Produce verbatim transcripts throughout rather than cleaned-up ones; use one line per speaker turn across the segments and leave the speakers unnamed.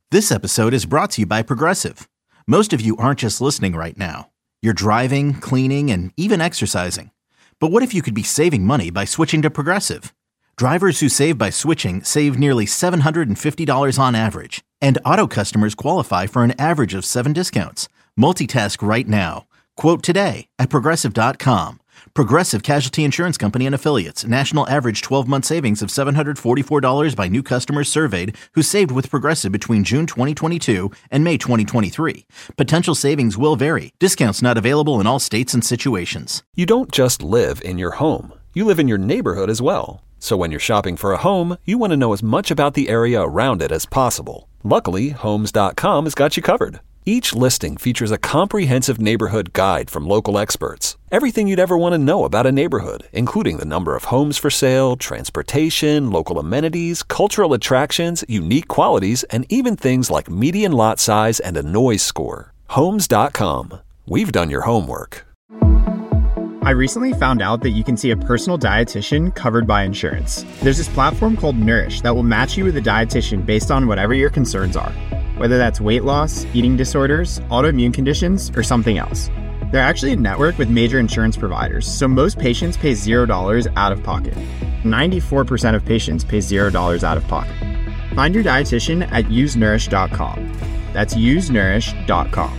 This episode is brought to you by Progressive. Most of you aren't just listening right now. You're driving, cleaning, and even exercising. But what if you could be saving money by switching to Progressive? Drivers who save by switching save nearly seven hundred fifty dollars on average. And auto customers qualify for an average of seven discounts. Multitask right now. Quote today at Progressive dot com. Progressive Casualty Insurance Company and Affiliates. National average twelve-month savings of seven hundred forty-four dollars by new customers surveyed who saved with Progressive between June twenty twenty-two and May twenty twenty-three. Potential savings will vary. Discounts not available in all states and situations.
You don't just live in your home. You live in your neighborhood as well. So when you're shopping for a home, you want to know as much about the area around it as possible. Luckily, Homes dot com has got you covered. Each listing features a comprehensive neighborhood guide from local experts. Everything you'd ever want to know about a neighborhood, including the number of homes for sale, transportation, local amenities, cultural attractions, unique qualities, and even things like median lot size and a noise score. Homes dot com. We've done your homework.
I recently found out that you can see a personal dietitian covered by insurance. There's this platform called Nourish that will match you with a dietitian based on whatever your concerns are. Whether that's weight loss, eating disorders, autoimmune conditions, or something else. They're actually a network with major insurance providers, so most patients pay zero dollars out of pocket. ninety-four percent of patients pay zero dollars out of pocket. Find your dietitian at use nourish dot com. That's use nourish dot com.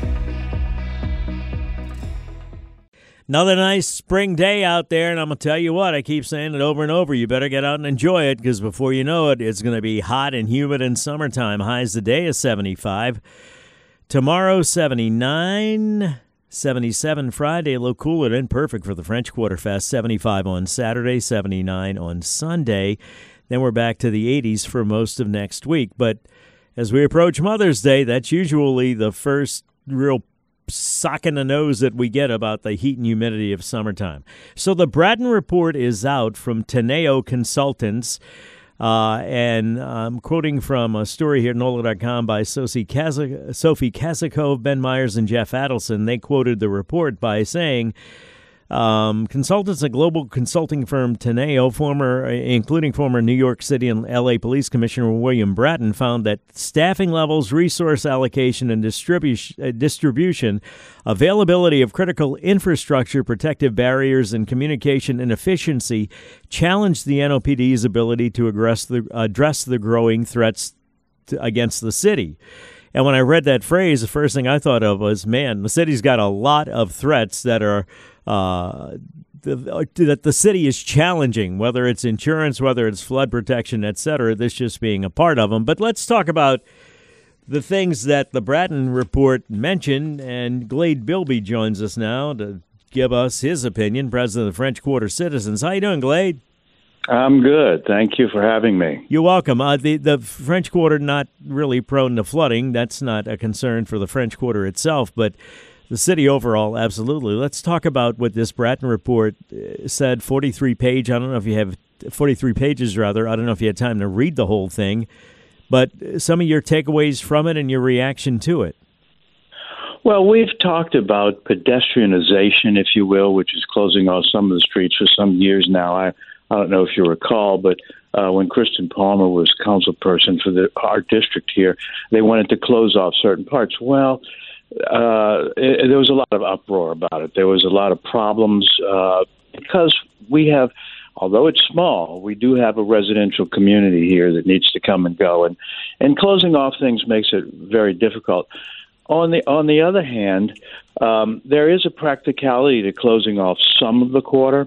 Another nice spring day out there, and I'm going to tell you what, I keep saying it over and over, you better get out and enjoy it, because before you know it, it's going to be hot and humid in summertime. Highs today is seventy-five. Tomorrow, seventy-nine. seventy-seven Friday, a little cooler than perfect for the French Quarter Fest. seventy-five on Saturday, seventy-nine on Sunday. Then we're back to the eighties for most of next week. But as we approach Mother's Day, that's usually the first real sock in the nose that we get about the heat and humidity of summertime. So the Bratton Report is out from Teneo Consultants, uh, and I'm quoting from a story here at N O L A dot com by Sophie Kazakov, Ben Myers, and Jeff Adelson. They quoted the report by saying, Um, consultants at global consulting firm Teneo, former, including former New York City and L A Police Commissioner William Bratton, found that staffing levels, resource allocation, and distribution, uh, distribution, availability of critical infrastructure, protective barriers, and communication inefficiency challenged the N O P D's ability to address the, address the growing threats to, against the city. And when I read that phrase, the first thing I thought of was, man, the city's got a lot of threats that are uh, the, that the city is challenging, whether it's insurance, whether it's flood protection, et cetera, this just being a part of them. But let's talk about the things that the Bratton Report mentioned, and Glade Bilby joins us now to give us his opinion, president of the French Quarter Citizens. How you doing, Glade?
I'm good. Thank you for having me.
You're welcome. Uh, the, the French Quarter not really prone to flooding. That's not a concern for the French Quarter itself, but the city overall, absolutely. Let's talk about what this Bratton Report said, forty-three page. I don't know if you have forty-three pages, rather. I don't know if you had time to read the whole thing, but some of your takeaways from it and your reaction to it.
Well, we've talked about pedestrianization, if you will, which is closing off some of the streets for some years now. I I don't know if you recall, but uh, when Kristen Palmer was council person for the, our district here, they wanted to close off certain parts. Well, uh, it, there was a lot of uproar about it. There was a lot of problems uh, because we have, although it's small, we do have a residential community here that needs to come and go, and, and closing off things makes it very difficult. On the on the other hand, um, there is a practicality to closing off some of the quarter.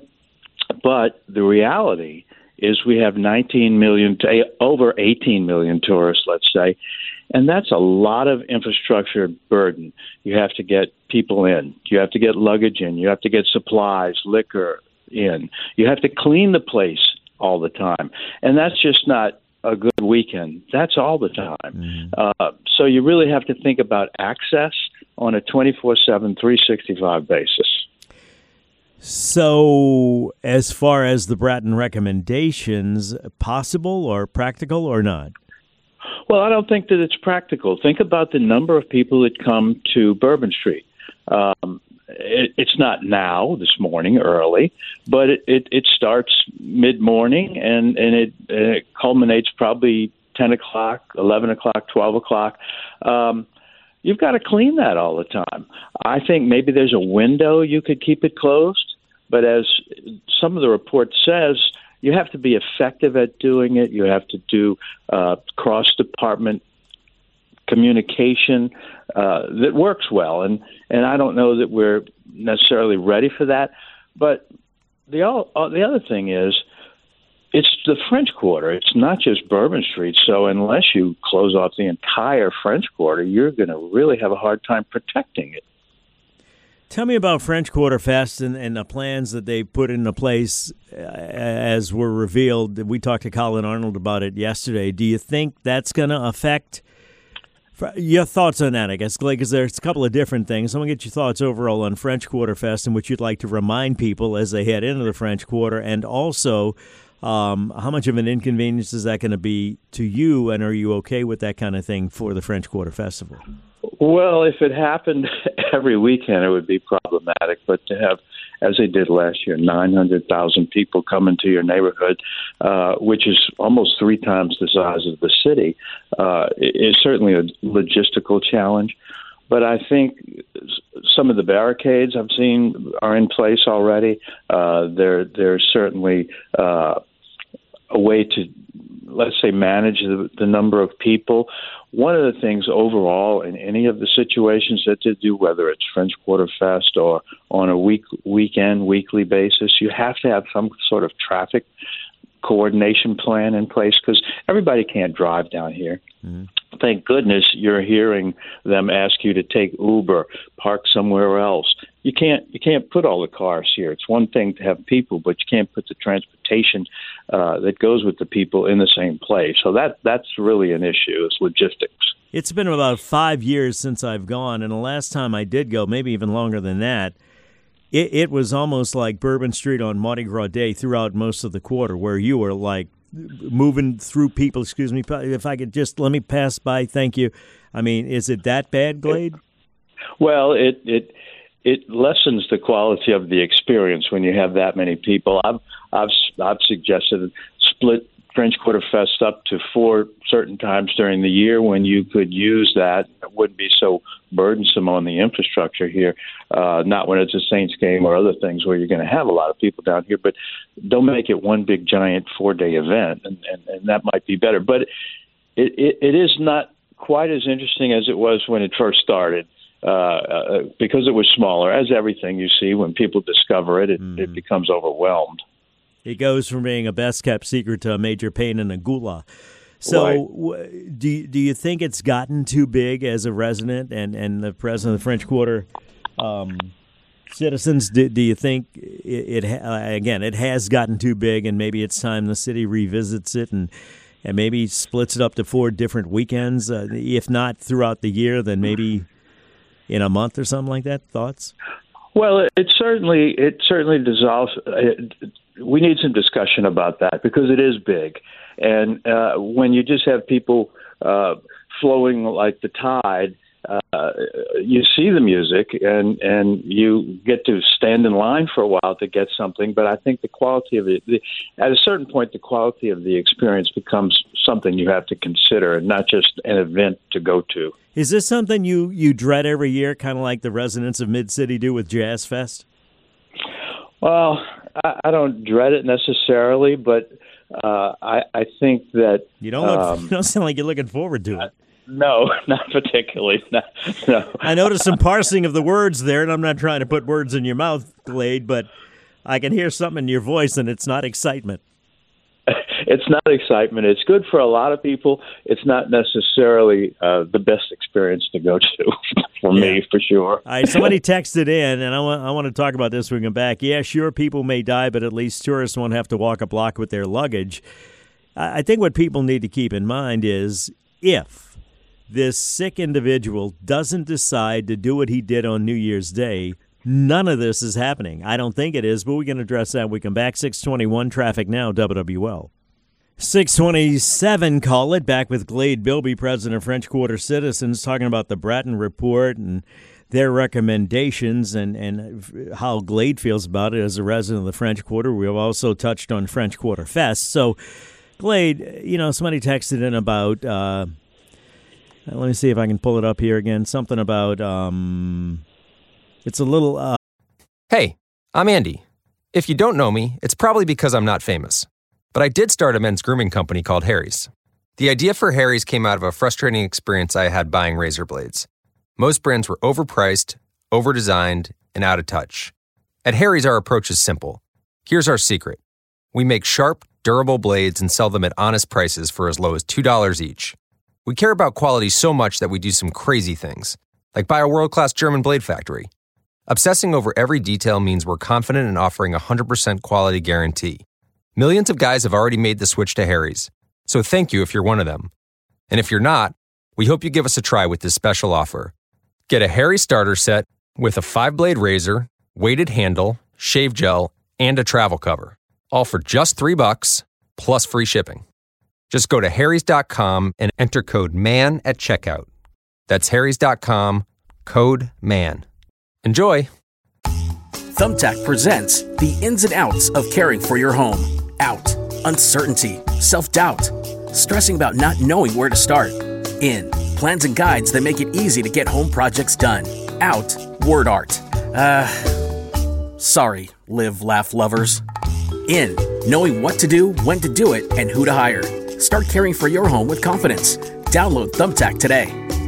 But the reality is we have nineteen million, to over eighteen million tourists, let's say, and that's a lot of infrastructure burden. You have to get people in. You have to get luggage in. You have to get supplies, liquor in. You have to clean the place all the time. And that's just not a good weekend. That's all the time. Mm-hmm. Uh, so you really have to think about access on a twenty-four seven, three sixty-five basis.
So as far as the Bratton recommendations, possible or practical or not?
Well, I don't think that it's practical. Think about the number of people that come to Bourbon Street. Um, it, it's not now, this morning, early, but it, it, it starts mid-morning, and, and it, it culminates probably ten o'clock, eleven o'clock, twelve o'clock. Um, you've got to clean that all the time. I think maybe there's a window you could keep it closed, but as some of the report says, you have to be effective at doing it. You have to do uh, cross-department communication uh, that works well, and, and I don't know that we're necessarily ready for that. But the all, the other thing is, it's the French Quarter. It's not just Bourbon Street. So unless you close off the entire French Quarter, you're going to really have a hard time protecting it.
Tell me about French Quarter Fest and, and the plans that they put into place uh, as were revealed. We talked to Colin Arnold about it yesterday. Do you think that's going to affect your thoughts on that, I guess, Glade, because there's a couple of different things. I want to get your thoughts overall on French Quarter Fest and what you'd like to remind people as they head into the French Quarter, and also Um, how much of an inconvenience is that going to be to you, and are you okay with that kind of thing for the French Quarter Festival?
Well, if it happened every weekend, it would be problematic. But to have, as they did last year, nine hundred thousand people come into your neighborhood, uh, which is almost three times the size of the city, uh, is certainly a logistical challenge. But I think some of the barricades I've seen are in place already. Uh, there, there's certainly uh, a way to, let's say, manage the, the number of people. One of the things overall in any of the situations that they do, whether it's French Quarter Fest or on a week, weekend, weekly basis, you have to have some sort of traffic coordination plan in place because everybody can't drive down here. Mm-hmm. Thank goodness you're hearing them ask you to take Uber, park somewhere else. You can't you can't put all the cars here. It's one thing to have people, but you can't put the transportation uh, that goes with the people in the same place. So that that's really an issue. It's logistics.
It's been about five years since I've gone, and the last time I did go, maybe even longer than that, it, it was almost like Bourbon Street on Mardi Gras Day throughout most of the quarter, where you were like moving through people. Excuse me, if I could just let me pass by. Thank you. I mean, is it that bad, Glade?
Well, it it it lessens the quality of the experience when you have that many people. I've I've I've suggested split French Quarter Fest up to four certain times during the year when you could use that. It wouldn't be so burdensome on the infrastructure here, uh, not when it's a Saints game or other things where you're going to have a lot of people down here, but don't make it one big giant four-day event, and, and, and that might be better. But it, it, it is not quite as interesting as it was when it first started. Uh, uh, because it was smaller, as everything you see, when people discover it, it, mm. it becomes overwhelmed.
It goes from being a best-kept secret to a major pain in the gula. So right. w- do, you, do you think it's gotten too big as a resident and, and the president of the French Quarter um, citizens? Do, do you think, it, it uh, again, it has gotten too big and maybe it's time the city revisits it and, and maybe splits it up to four different weekends? Uh, if not throughout the year, then maybe in a month or something like that? Thoughts?
Well, it, it certainly it certainly dissolves. It, we need some discussion about that because it is big, and uh, when you just have people uh, flowing like the tide, uh, you see the music and and you get to stand in line for a while to get something. But I think the quality of it, the, at a certain point, the quality of the experience becomes something you have to consider, and not just an event to go to.
Is this something you, you dread every year, kind of like the residents of Mid-City do with Jazz Fest?
Well, I, I don't dread it necessarily, but uh, I, I think that...
You don't, look,
um,
you don't sound like you're looking forward to it.
No, not particularly. No, no.
I noticed some parsing of the words there, and I'm not trying to put words in your mouth, Glade, but I can hear something in your voice, and it's not excitement.
It's not excitement. It's good for a lot of people. It's not necessarily uh, the best experience to go to for yeah. me, for sure.
All right, somebody texted in, and I want I want to talk about this when we come back. Yeah, sure, people may die, but at least tourists won't have to walk a block with their luggage. I think what people need to keep in mind is if this sick individual doesn't decide to do what he did on New Year's Day, none of this is happening. I don't think it is, but we can address that when we come back. six twenty-one Traffic Now, W W L. six twenty-seven, call it, back with Glade Bilby, president of French Quarter Citizens, talking about the Bratton Report and their recommendations and, and how Glade feels about it as a resident of the French Quarter. We've also touched on French Quarter Fest. So Glade, you know, somebody texted in about, uh, let me see if I can pull it up here again, something about, um, it's a little... Uh...
Hey, I'm Andy. If you don't know me, it's probably because I'm not famous. But I did start a men's grooming company called Harry's. The idea for Harry's came out of a frustrating experience I had buying razor blades. Most brands were overpriced, overdesigned, and out of touch. At Harry's, our approach is simple. Here's our secret. We make sharp, durable blades and sell them at honest prices for as low as two dollars each. We care about quality so much that we do some crazy things, like buy a world-class German blade factory. Obsessing over every detail means we're confident in offering a one hundred percent quality guarantee. Millions of guys have already made the switch to Harry's, so thank you if you're one of them. And if you're not, we hope you give us a try with this special offer. Get a Harry's starter set with a five-blade razor, weighted handle, shave gel, and a travel cover, all for just three bucks plus free shipping. Just go to harrys dot com and enter code MAN at checkout. That's harrys dot com, code MAN. Enjoy!
Thumbtack presents the ins and outs of caring for your home. Out, uncertainty, self-doubt, stressing about not knowing where to start. In, plans and guides that make it easy to get home projects done. Out, word art. Uh, sorry, live, laugh lovers. In, knowing what to do, when to do it, and who to hire. Start caring for your home with confidence. Download Thumbtack today.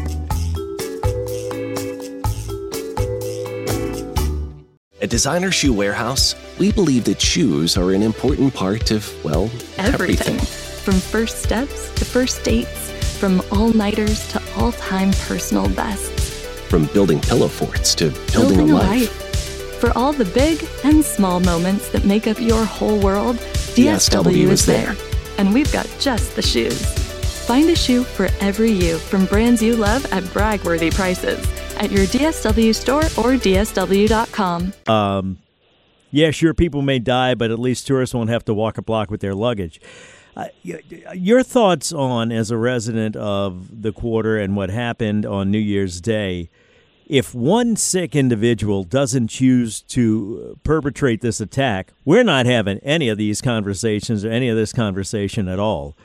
At Designer Shoe Warehouse, we believe that shoes are an important part of, well, everything.
everything. From first steps to first dates, from all-nighters to all-time personal bests.
From building pillow forts to building,
building
a,
a
life.
life. For all the big and small moments that make up your whole world, D S W is there. And we've got just the shoes. Find a shoe for every you from brands you love at brag-worthy prices at your D S W store or D S W dot com.
Um, yeah, sure, people may die, but at least tourists won't have to walk a block with their luggage. Uh, your thoughts on, as a resident of the quarter and what happened on New Year's Day, if one sick individual doesn't choose to perpetrate this attack, we're not having any of these conversations or any of this conversation at all.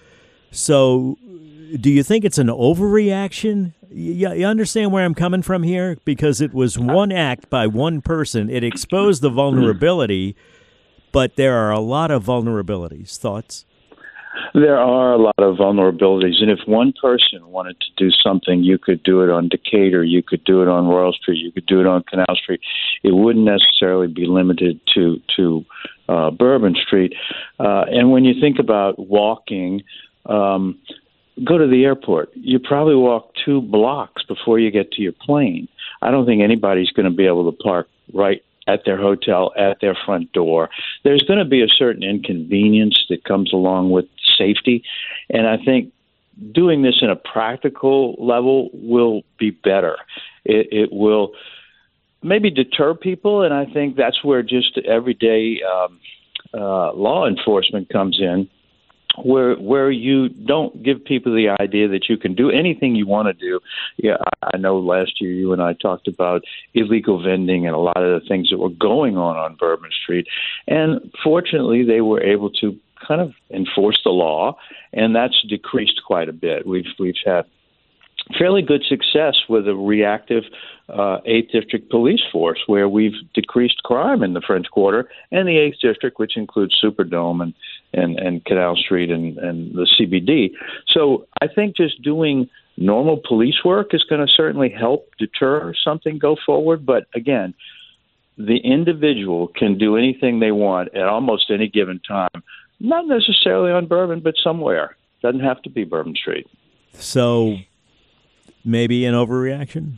So do you think it's an overreaction? You, you understand where I'm coming from here? Because it was one act by one person. It exposed the vulnerability, but there are a lot of vulnerabilities. Thoughts?
There are a lot of vulnerabilities, and if one person wanted to do something, you could do it on Decatur, you could do it on Royal Street, you could do it on Canal Street. It wouldn't necessarily be limited to to uh, Bourbon Street. Uh, and when you think about walking, um, go to the airport. You probably walk two blocks before you get to your plane. I don't think anybody's going to be able to park right at their hotel, at their front door. There's going to be a certain inconvenience that comes along with safety, and I think doing this in a practical level will be better. It, it will maybe deter people, and I think that's where just everyday um, uh, law enforcement comes in, where where you don't give people the idea that you can do anything you want to do. Yeah, I know last year you and I talked about illegal vending and a lot of the things that were going on on Bourbon Street, and fortunately they were able to kind of enforce the law, and that's decreased quite a bit. We've we've had fairly good success with a reactive uh, eighth District police force, where we've decreased crime in the French Quarter and the eighth District, which includes Superdome and, and, and Canal Street and, and the C B D. So I think just doing normal police work is going to certainly help deter something go forward. But again, the individual can do anything they want at almost any given time, not necessarily on Bourbon, but somewhere. Doesn't have to be Bourbon Street.
So maybe an overreaction?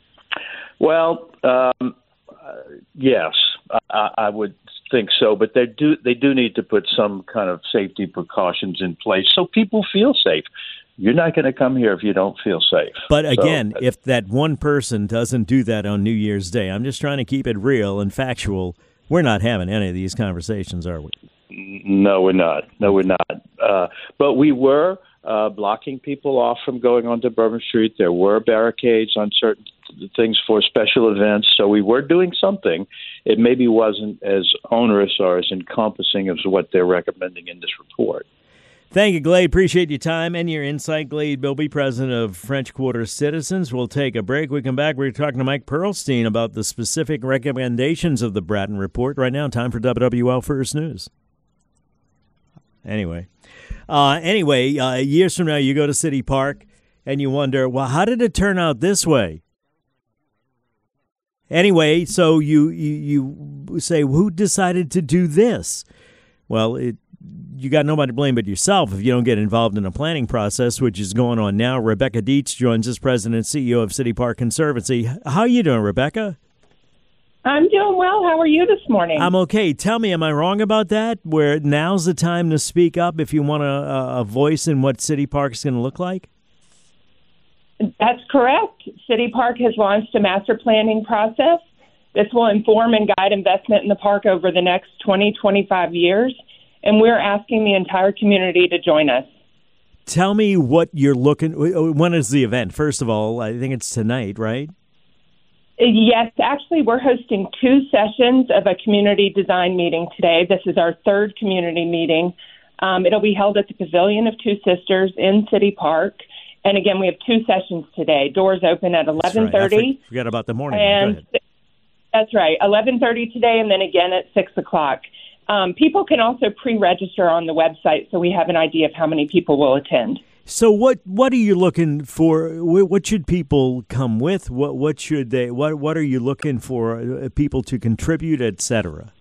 Well, um, uh, yes, I, I would think so. But they do they do need to put some kind of safety precautions in place so people feel safe. You're not going to come here if you don't feel safe.
But again,
so,
if that one person doesn't do that on New Year's Day, I'm just trying to keep it real and factual. We're not having any of these conversations, are we?
No, we're not. No, we're not. Uh, but we were uh, blocking people off from going onto Bourbon Street. There were barricades on certain things for special events. So we were doing something. It maybe wasn't as onerous or as encompassing as what they're recommending in this report.
Thank you, Glade. Appreciate your time and your insight. Glade Bilby, president of French Quarter Citizens. We'll take a break. We come back. We're talking to Mike Pearlstein about the specific recommendations of the Bratton Report. Right now, time for W W L First News. Anyway, uh, anyway, uh, years from now, you go to City Park and you wonder, well, how did it turn out this way? Anyway, so you you, you say, who decided to do this? Well, it. You got nobody to blame but yourself if you don't get involved in a planning process, which is going on now. Rebecca Dietz joins us, president and C E O of City Park Conservancy. How are you doing, Rebecca?
I'm doing well. How are you this morning?
I'm okay. Tell me, am I wrong about that, where now's the time to speak up if you want a, a voice in what City Park's going to look like?
That's correct. City Park has launched a master planning process. This will inform and guide investment in the park over the next twenty, twenty-five years. And we're asking the entire community to join us.
Tell me what you're looking. When is the event? First of all, I think it's tonight, right?
Yes, actually, we're hosting two sessions of a community design meeting today. This is our third community meeting. Um, it'll be held at the Pavilion of Two Sisters in City Park. And again, we have two sessions today. Doors open at eleven thirty.
Right. I forgot about the morning.
And that's right, eleven thirty today, and then again at six o'clock. Um, people can also pre-register on the website, so we have an idea of how many people will attend.
So, what what are you looking for? What should people come with? What what should they? What what are you looking for people to contribute, et cetera?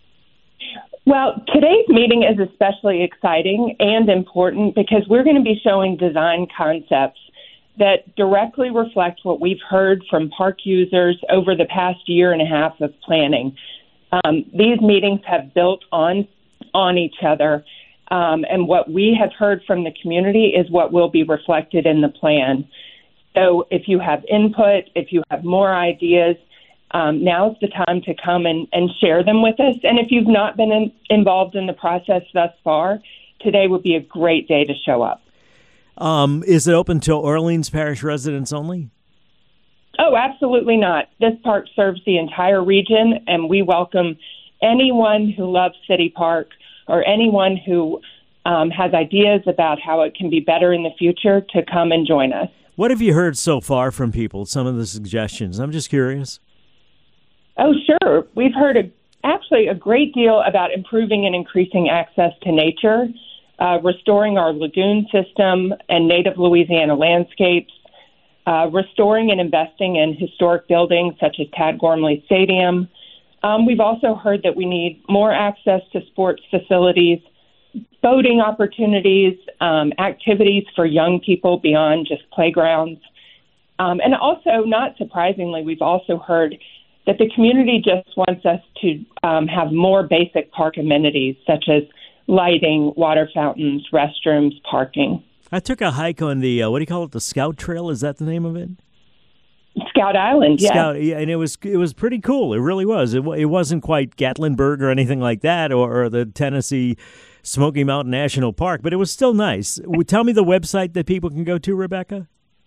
Well, today's meeting is especially exciting and important because we're going to be showing design concepts that directly reflect what we've heard from park users over the past year and a half of planning. Um, these meetings have built on on each other, um, and what we have heard from the community is what will be reflected in the plan. So if you have input, if you have more ideas, um, now's the time to come and, and share them with us. And if you've not been in, involved in the process thus far, today would be a great day to show up.
Um, is it open to Orleans Parish residents only?
Oh, absolutely not. This park serves the entire region, and we welcome anyone who loves City Park or anyone who um, has ideas about how it can be better in the future to come and join us.
What have you heard so far from people, some of the suggestions? I'm just curious.
Oh, sure. We've heard a, actually a great deal about improving and increasing access to nature, uh, restoring our lagoon system and native Louisiana landscapes, Uh, restoring and investing in historic buildings such as Tad Gormley Stadium. Um, we've also heard that we need more access to sports facilities, boating opportunities, um, activities for young people beyond just playgrounds. Um, and also, not surprisingly, we've also heard that the community just wants us to um, have more basic park amenities such as lighting, water fountains, restrooms, parking.
I took a hike on the, uh, what do you call it, the Scout Trail? Is that the name of it?
Scout Island, yeah.
Scout, yeah, and it was it was pretty cool. It really was. It, it wasn't quite Gatlinburg or anything like that, or, or the Tennessee Smoky Mountain National Park, but it was still nice. Tell me the website that people can go to, Rebecca.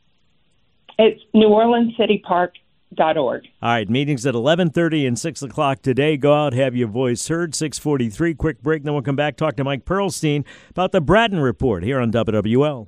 It's New Orleans City Park dot org.
All right, meetings at eleven thirty and six o'clock today. Go out, have your voice heard. six forty-three, quick break, then we'll come back, talk to Mike Pearlstein about the Bratton Report here on W W L.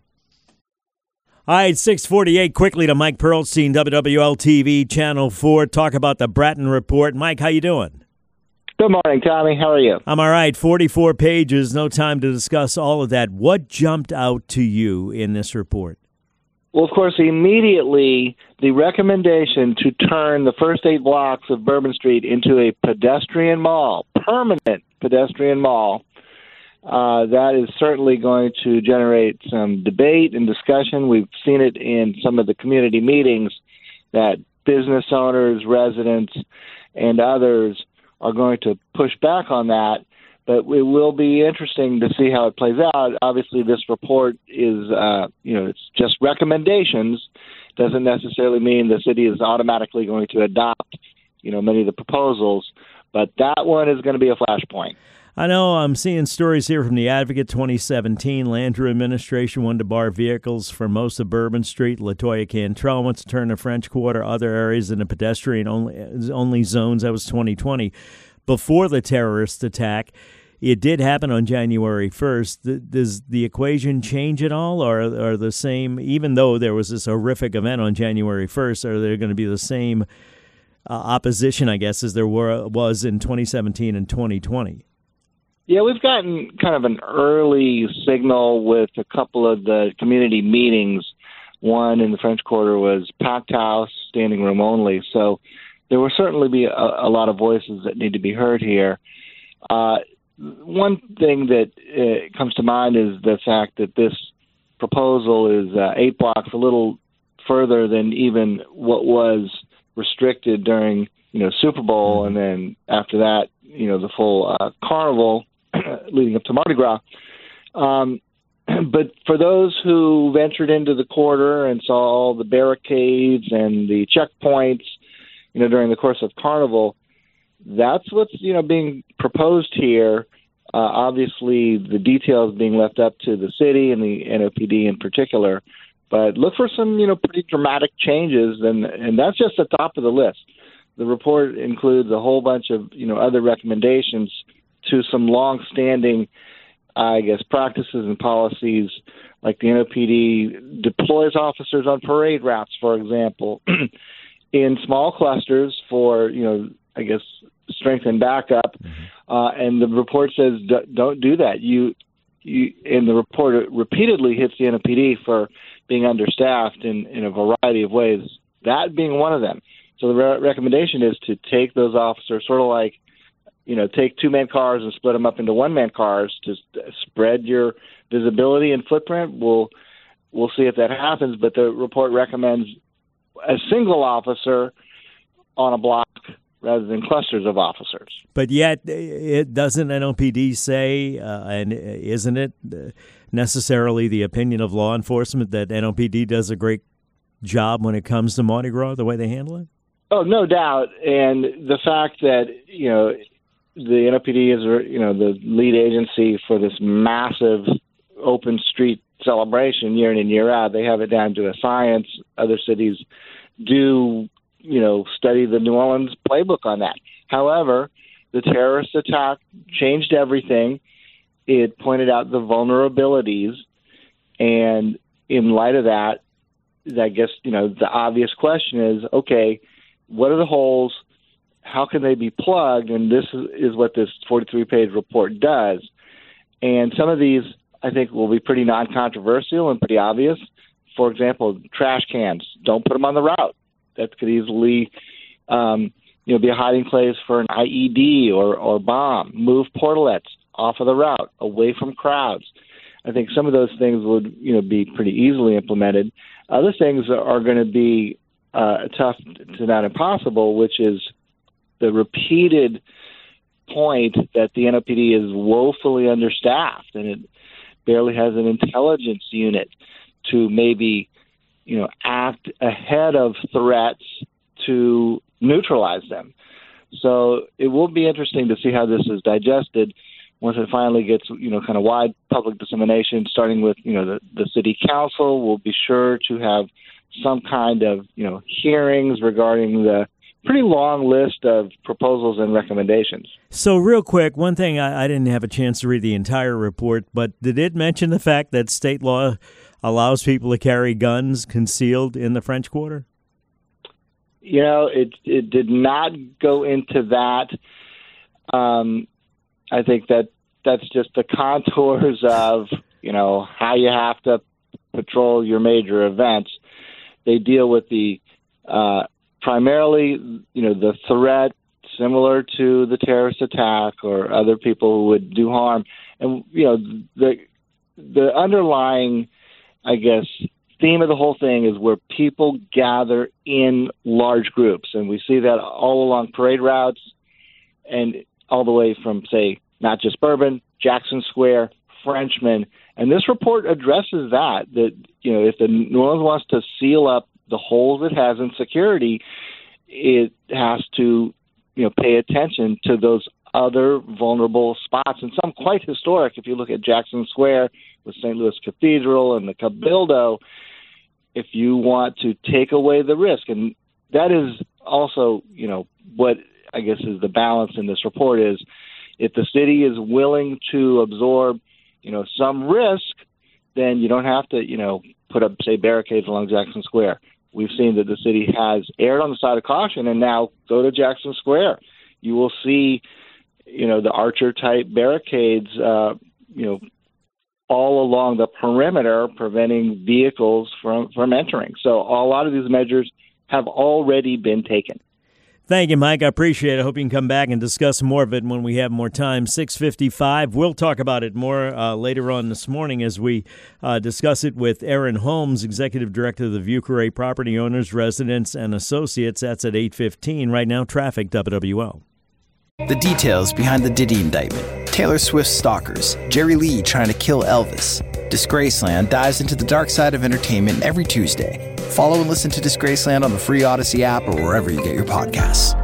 All right, six forty-eight, quickly to Mike Pearlstein, W W L T V, Channel four, talk about the Bratton Report. Mike, how you doing?
Good morning, Tommy. How are you?
I'm all right. forty-four pages, no time to discuss all of that. What jumped out to you in this report?
Well, of course, immediately the recommendation to turn the first eight blocks of Bourbon Street into a pedestrian mall, permanent pedestrian mall. Uh, that is certainly going to generate some debate and discussion. We've seen it in some of the community meetings that business owners, residents, and others are going to push back on that. But it will be interesting to see how it plays out. Obviously, this report is, uh, you know, it's just recommendations. Doesn't necessarily mean the city is automatically going to adopt, you know, many of the proposals. But that one is going to be a flashpoint.
I know I'm seeing stories here from the Advocate twenty seventeen. Landrieu administration wanted to bar vehicles for most of Bourbon Street. LaToya Cantrell wants to turn the French Quarter, other areas into pedestrian only only zones. That was twenty twenty, before the terrorist attack. it did happen on January first. Does the equation change at all, or are the same, even though there was this horrific event on January first, are there going to be the same uh, opposition, I guess, as there were was in twenty seventeen and twenty twenty?
Yeah, we've gotten kind of an early signal with a couple of the community meetings. One in the French Quarter was packed house, standing room only. So there will certainly be a, a lot of voices that need to be heard here. Uh, one thing that uh, comes to mind is the fact that this proposal is uh, eight blocks, a little further than even what was restricted during, you know, Super Bowl, and then after that, you know, the full uh, carnival leading up to Mardi Gras. Um, but for those who ventured into the quarter and saw all the barricades and the checkpoints, you know, during the course of Carnival, that's what's, you know, being proposed here. Uh, obviously, the details being left up to the city and the N O P D in particular. But look for some, you know, pretty dramatic changes, and and that's just the top of the list. The report includes a whole bunch of, you know, other recommendations to some long-standing, I guess, practices and policies, like the N O P D deploys officers on parade routes, for example, in small clusters for, you know, I guess, strength and backup. Uh, and the report says don't do that. You, you, and the report repeatedly hits the N O P D for being understaffed in, in a variety of ways, that being one of them. So the re- recommendation is to take those officers, sort of like, you know, take two-man cars and split them up into one-man cars to spread your visibility and footprint. We'll we'll see if that happens, but the report recommends a single officer on a block rather than clusters of officers.
But yet, it doesn't N O P D say, uh, and isn't it necessarily the opinion of law enforcement that N O P D does a great job when it comes to Mardi Gras, the way they handle it?
Oh, no doubt. And the fact that, you know, the N O P D is, you know, the lead agency for this massive open street celebration year in and year out. They have it down to a science. Other cities do, you know, study the New Orleans playbook on that. However, the terrorist attack changed everything. It pointed out the vulnerabilities. And in light of that, I guess, you know, the obvious question is, okay, what are the holes? How can they be plugged? And this is, is what this forty-three page report does. And some of these, I think, will be pretty non-controversial and pretty obvious. For example, trash cans. Don't put them on the route. That could easily, um, you know, be a hiding place for an I E D or, or bomb. Move portalets off of the route, away from crowds. I think some of those things would, you know, be pretty easily implemented. Other things are going to be uh, tough to not impossible, which is the repeated point that the N O P D is woefully understaffed and it barely has an intelligence unit to maybe, you know, act ahead of threats to neutralize them. So it will be interesting to see how this is digested once it finally gets, you know, kind of wide public dissemination, starting with, you know, the, the city council. Will be sure to have some kind of, you know, hearings regarding the pretty long list of proposals and recommendations.
So real quick, one thing, I, I didn't have a chance to read the entire report, but did it mention the fact that state law allows people to carry guns concealed in the French Quarter?
You know, it it did not go into that. Um, I think that that's just the contours of, you know, how you have to patrol your major events. They deal with the uh, primarily, you know, the threat similar to the terrorist attack or other people who would do harm. And, you know, the the underlying, I guess, theme of the whole thing is where people gather in large groups. And we see that all along parade routes and all the way from, say, not just Bourbon, Jackson Square, Frenchman. And this report addresses that, that, you know, if the New Orleans wants to seal up the holes it has in security, it has to, you know, pay attention to those other vulnerable spots, and some quite historic. If you look at Jackson Square with Saint Louis Cathedral and the Cabildo, if you want to take away the risk, and that is also, you know, what I guess is the balance in this report is, If the city is willing to absorb, you know, some risk, then you don't have to, you know, put up, say, barricades along Jackson Square. We've seen that the city has erred on the side of caution, and now go to Jackson Square. You will see, you know, the Archer-type barricades, uh, you know, all along the perimeter, preventing vehicles from, from entering. So a lot of these measures have already been taken.
Thank you, Mike. I appreciate it. I hope you can come back and discuss more of it when we have more time. six fifty-five. We'll talk about it more uh, later on this morning as we uh, discuss it with Aaron Holmes, Executive Director of the Vieux Property Owners, Residents, and Associates. That's at eight fifteen. Right now, traffic, W W L.
The details behind the Diddy indictment. Taylor Swift's stalkers. Jerry Lee trying to kill Elvis. Disgraceland dives into the dark side of entertainment every Tuesday. Follow and listen to Disgraceland on the free Odyssey app or wherever you get your podcasts.